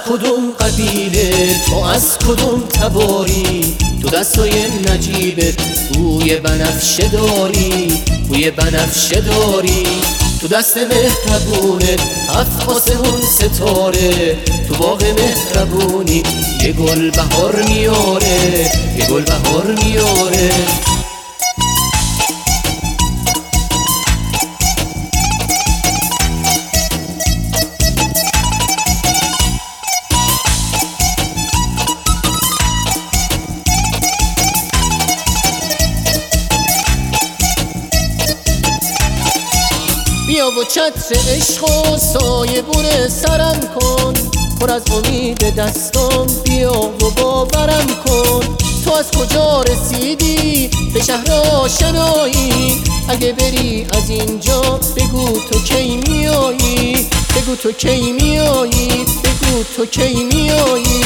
کدوم قبیله، تو از کدوم تباری؟ تو دستای نجیبت بوی بنفشه داری، بوی بنفشه داری. تو دست مهربونت 7 آسمون ستاره، تو باغ مهربونی یه گل بهار میاره، یه گل بهار میاره. بیا و چتر عشق و سایه بور سرم کن، پر از امید دستم بیا و باورم کن. تو از کجا رسیدی به شهر آشنایی؟ اگه بری از اینجا بگو تو کی میایی، بگو تو کی میایی، بگو تو کی میایی.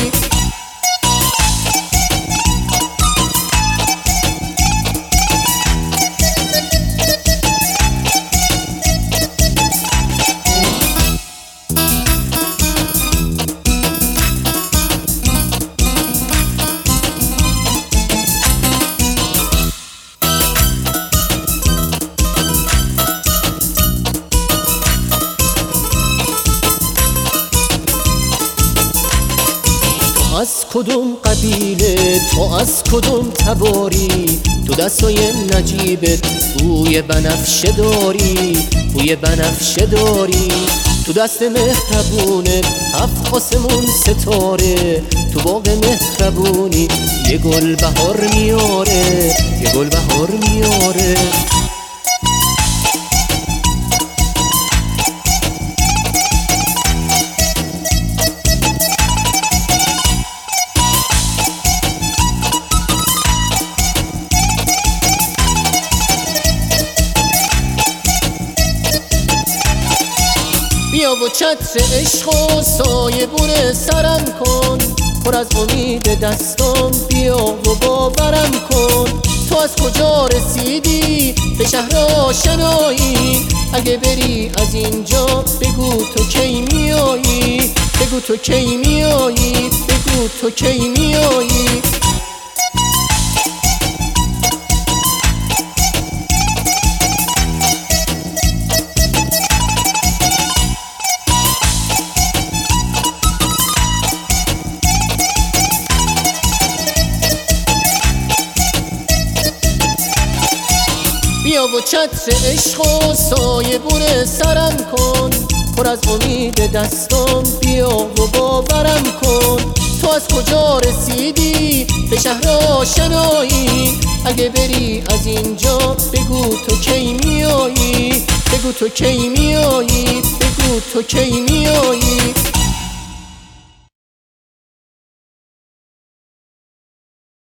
از کدوم قبیله، تو از کدوم تباری؟ تو دستای نجیبت بوی بنفشه داری، بوی بنفشه داری. تو دست مهربونت 7 آسمون ستاره، تو باغ مهربونی یه گل بهار میاره، یه گل بهار میاره. بیا و چتر عشق و سایه بور سرم کن، پر از امید دستم بیا و باورم کن. تو از کجا رسیدی به شهر آشنایی؟ اگه بری از اینجا بگو تو کی میایی، بگو تو کی میایی، بگو تو کی میایی. بیا و چتر عشق و سایه بور سرم کن، پر از امید دستم بیا و باورم کن. تو از کجا رسیدی به شهر آشنایی؟ اگه بری از اینجا بگو تو کی میایی، بگو تو کی میایی، بگو تو کی میایی.